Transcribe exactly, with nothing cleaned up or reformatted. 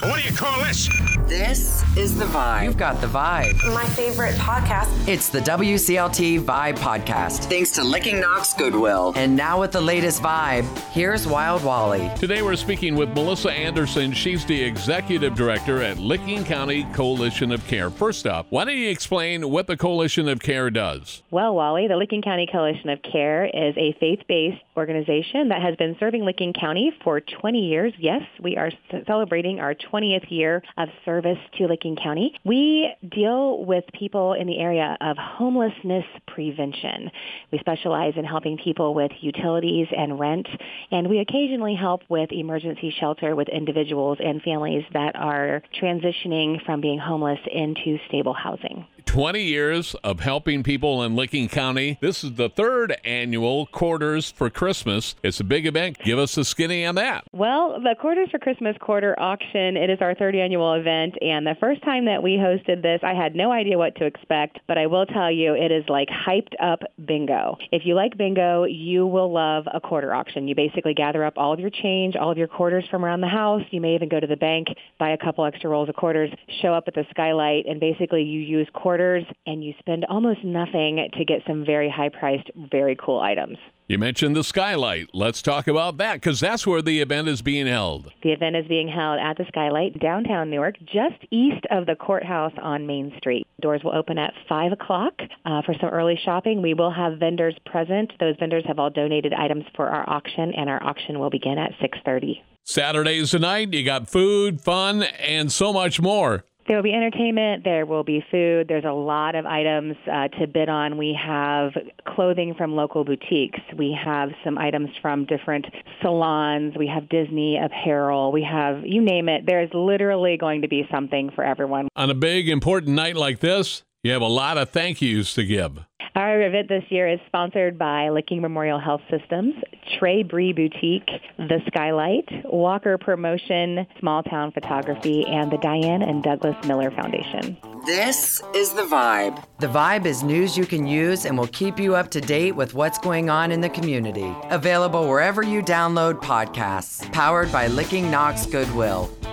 What do you call this? This is The Vibe. You've got The Vibe. My favorite podcast. It's the W C L T Vibe Podcast. Thanks to Licking Knox Goodwill. And now with the latest Vibe, here's Wild Wally. Today we're speaking with Melissa Anderson. She's the Executive Director at Licking County Coalition of Care. First up, why don't you explain what the Coalition of Care does? Well, Wally, the Licking County Coalition of Care is a faith-based organization that has been serving Licking County for twenty years. Yes, we are celebrating our twentieth year of service to Licking County. We deal with people in the area of homelessness prevention. We specialize in helping people with utilities and rent, and we occasionally help with emergency shelter with individuals and families that are transitioning from being homeless into stable housing. twenty years of helping people in Licking County. This is the third annual Quarters for Christmas. It's a big event. Give us a skinny on that. Well, the Quarters for Christmas quarter auction, it is our third annual event, and the first time that we hosted this, I had no idea what to expect, but I will tell you, it is like hyped up bingo. If you like bingo, you will love a quarter auction. You basically gather up all of your change, all of your quarters from around the house. You may even go to the bank, buy a couple extra rolls of quarters, show up at the skylight, and basically you use quarters and you spend almost nothing to get some very high-priced, very cool items. You mentioned the Skylight. Let's talk about that, because that's where the event is being held. The event is being held at the Skylight, downtown Newark, just east of the courthouse on Main Street. Doors will open at five o'clock uh, for some early shopping. We will have vendors present. Those vendors have all donated items for our auction, and our auction will begin at six thirty. Saturdays tonight, you got food, fun, and so much more. There will be entertainment. There will be food. There's a lot of items uh, to bid on. We have clothing from local boutiques. We have some items from different salons. We have Disney apparel. We have, you name it. There's literally going to be something for everyone. On a big, important night like this, you have a lot of thank yous to give. Our event this year is sponsored by Licking Memorial Health Systems, Trey Bree Boutique, The Skylight, Walker Promotion, Small Town Photography, and the Diane and Douglas Miller Foundation. This is The Vibe. The Vibe is news you can use and will keep you up to date with what's going on in the community. Available wherever you download podcasts. Powered by Licking Knox Goodwill.